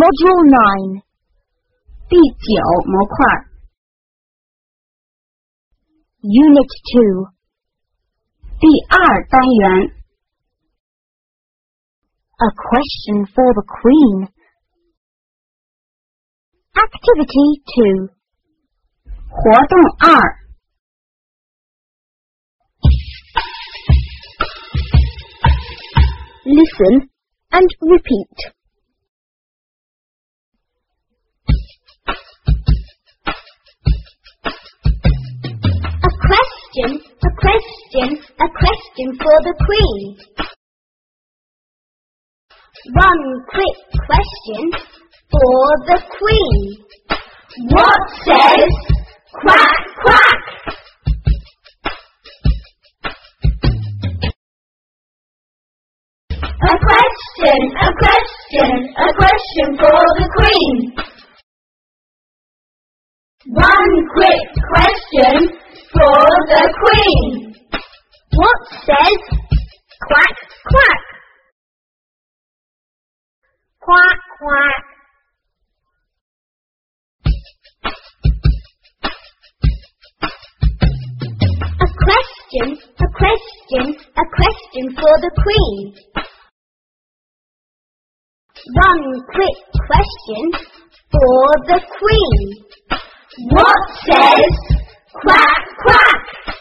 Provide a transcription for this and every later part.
Module 9第9模块 Unit 2第2单元 A question for the Queen Activity 2活动2 Listen and repeat. A question for the Queen. One quick question for the Queen. What says quack quack? A question for the Queen. One quick question for the Queen. What says quack quack? Quack quack. A question for the Queen. One quick question for the Queen. What says quack quack?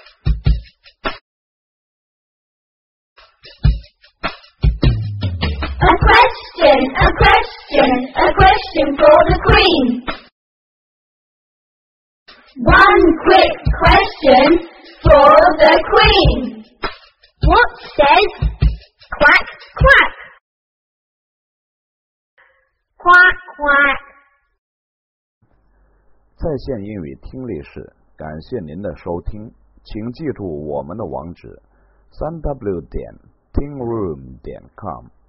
A question for the Queen. One quick question for the Queen. What says quack quack? Quack quack. 在线英语听力室，感谢您的收听，请记住我们的网址：3w.tingroom.com。